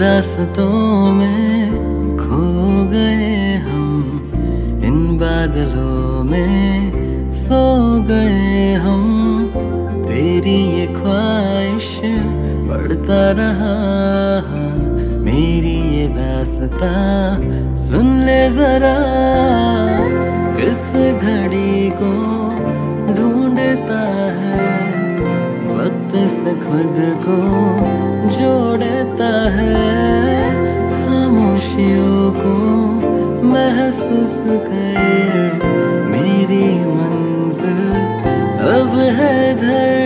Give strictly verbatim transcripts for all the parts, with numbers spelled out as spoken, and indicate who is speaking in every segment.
Speaker 1: रास्तों में खो गए हम, इन बादलों में सो गए हम। तेरी ये ख्वाहिश बढ़ता रहा, मेरी ये दास्तां सुन ले जरा। किस घड़ी को ढूंढता है, वक्त से खुद को जोड़ता है। खामोशियों को महसूस कर, मेरी मंजिल अब है घर।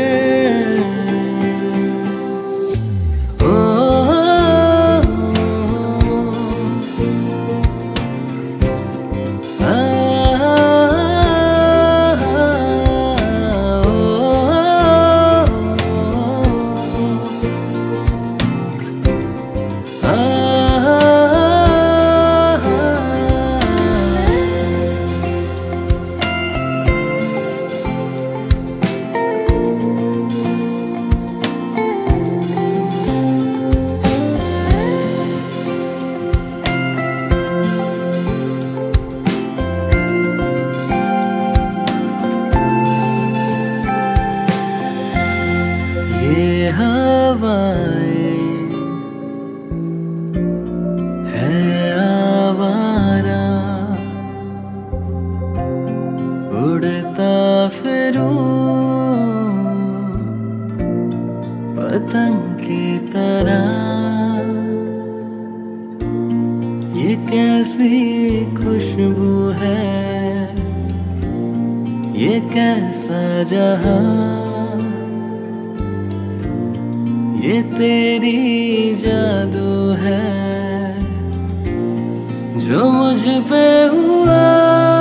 Speaker 1: ये हवाएं है आवारा, उड़ता फिरूं पतंग की तरह। ये कैसी खुशबू है, ये कैसा जहां, ये तेरी जादू है जो मुझ पे हुआ।